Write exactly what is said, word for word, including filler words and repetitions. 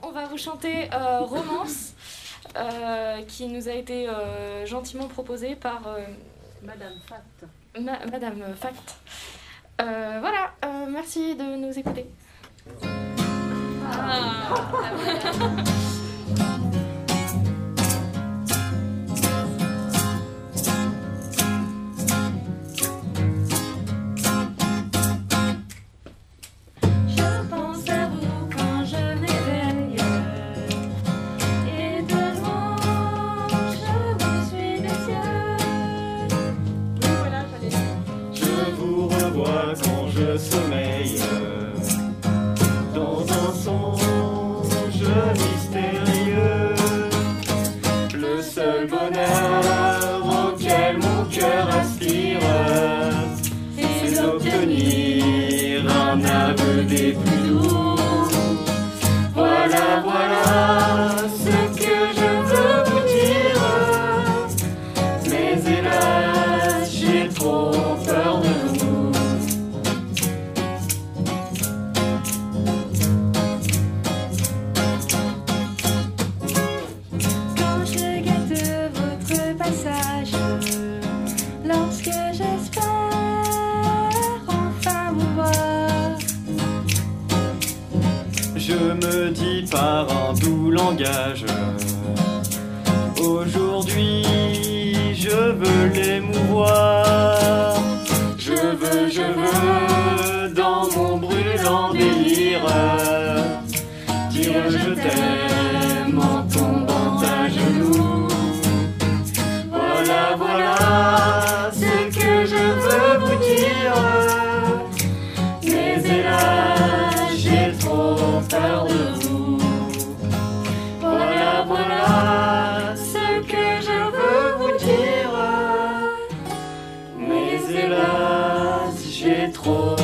on va vous chanter euh, Romance, euh, qui nous a été euh, gentiment proposée par euh, Madame Fact. Ma- Madame Fact. Euh, voilà, euh, merci de nous écouter. Ah. Je sommeille dans un songe mystérieux, le seul bonheur auquel mon cœur aspire, c'est d'obtenir un aveu des plus doux. Voilà, voilà ce que je veux vous dire, mais hélas, j'ai trop peur de vous. Lorsque j'espère enfin vous voir, je me dis par un doux langage, aujourd'hui je veux l'émouvoir. Je veux, je veux, dans mon brûlant délire, dire je t'aime en tombant à genoux. Voilà, voilà ce que je veux vous dire, mais hélas, j'ai trop peur de vous. Voilà, voilà ce que je veux vous dire, mais hélas, j'ai trop